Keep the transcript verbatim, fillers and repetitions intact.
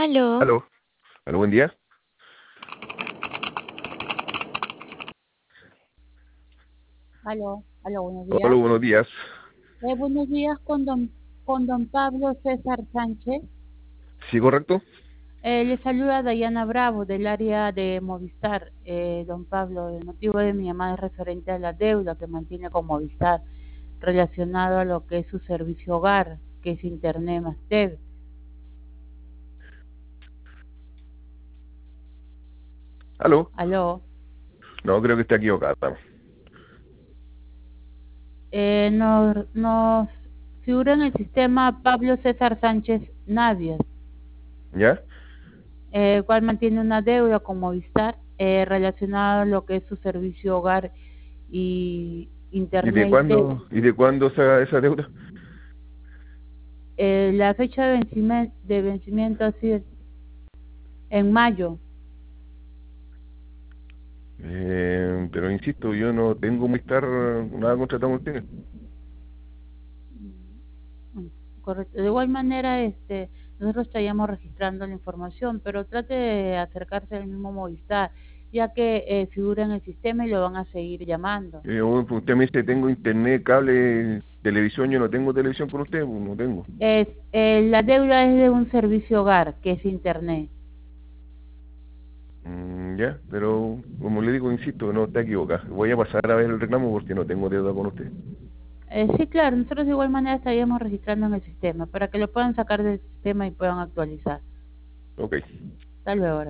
Aló, Aló, aló, buen día. Aló, aló, buenos Hola, días. buenos días. Eh, buenos días con don, con don Pablo César Sánchez. ¿Sí, correcto? Eh, le saluda Dayana Bravo del área de Movistar. Eh, don Pablo, el motivo de mi llamada es referente a la deuda que mantiene con Movistar relacionado a lo que es su servicio hogar, que es Internet más T V. Aló. Aló. No, creo que está equivocada. Eh, nos, nos figura en el sistema Pablo César Sánchez Navias, ¿Ya? eh, el cual mantiene una deuda con Movistar eh, relacionada a lo que es su servicio hogar y ¿Y de internet y T V. cuándo, y de cuándo esa, esa deuda? Eh, la fecha de vencimiento, de vencimiento ha sido en mayo. Eh, pero insisto, yo no tengo Movistar, nada contratado con ustedes. Mm, Correcto. De igual manera, este, nosotros estaríamos registrando la información, pero trate de acercarse al mismo Movistar, ya que eh, figura en el sistema y lo van a seguir llamando. Eh, usted me dice, tengo internet, cable, televisión, yo no tengo televisión con usted, pues, no tengo. Es, eh, la deuda es de un servicio hogar, que es Internet. Mm, ya, pero como le digo, insisto, no está equivocada. Voy a pasar a ver el reclamo porque no tengo deuda con usted. Eh, sí, claro, nosotros de igual manera estaríamos registrando en el sistema para que lo puedan sacar del sistema y puedan actualizar. Ok. Hasta luego.